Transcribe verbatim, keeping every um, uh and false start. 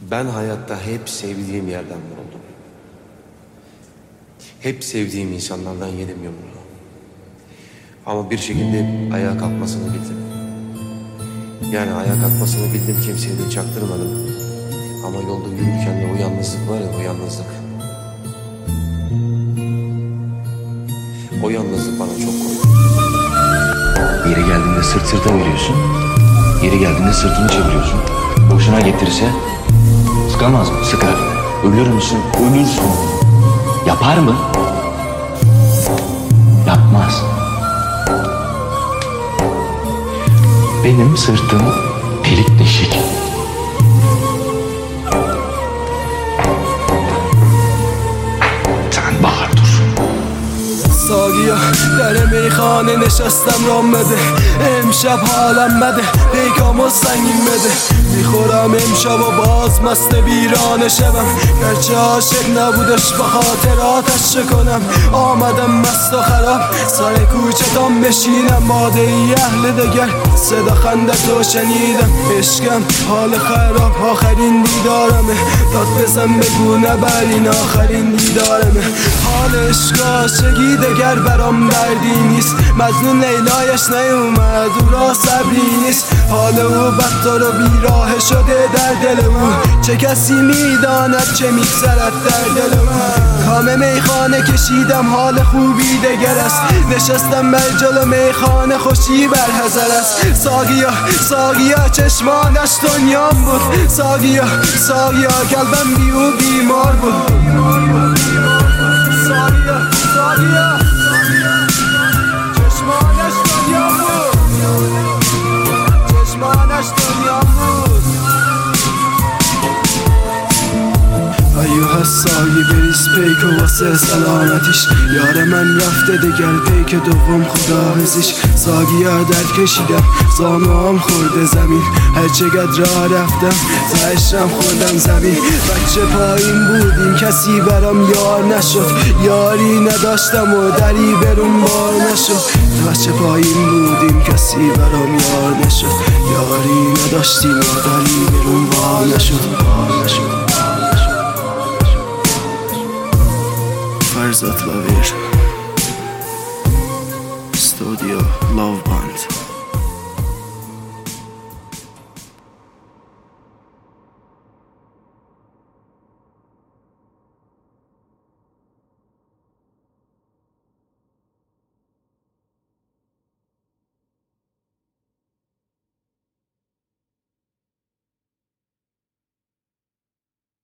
Ben hayatta hep sevdiğim yerden vuruldum. Hep sevdiğim insanlardan yedim yumruğu. Ama bir şekilde ayağa kalkmasını bildim. Yani ayağa kalkmasını bildim, kimseye de çaktırmadım. Ama yolda yürürken de o yalnızlık var ya, o yalnızlık. O yalnızlık bana çok korktu. Yeri geldiğinde sırt sırta veriyorsun. Yeri geldiğinde sırtını çeviriyorsun. Boşuna getirirse sıkamaz mı? Sıkar. Ölür müsün? Ölürsün. Yapar mı? Yapmaz. Benim sırtım delik deşik. Sen bağır dur. ساقیا در میخانه نشستم رام بده امشب حالم بده پیکامو سنگین بده میخورم امشب و باز مست ویرانه شبم گرچه عاشق نبودش به خاطراتش چه کنم آمدم مست و خراب سر کوچه تام بشینم باده ای اهل دگر صدا خنده تو شنیدم عشقم حال خراب آخرین دیدارمه داد بزن بگو نبرین آخرین دیدارمه حال عشق عاشقی دگر برام دردی نیست مجنون لیلایش نیومد او را صبری نیست حال او بدتر و بیراه شده در دل او چه کسی میداند چه میگذرد در دل او کام میخانه کشیدم حال خوبی دگر است نشستم بر جلو میخانه خوشی بر حذر است ساقیا ساقیا چشمانش دنیام بود ساقیا ساقیا قلبم بی او بیمار بود ساقیا ساقیا چشمانش دنیام بود چشمانش دنیام بود ایوه ساقی بریز پیک و واسه سلامتیش یار من رفته دگر پیک دوم خداحافظیش ساقیا درد کشیدم زانوام خورده زمین هرچه قد راه رفتم زهشم خوردم زمین بچه پایین بودیم کسی برام یار نشد یاری نداشتم و دری برون بار نشد بچه پایین بودیم کسی برام یار نشد یاری نداشتیم و دری برون بار نشد فرزاد لاویر استودیو لاو باند.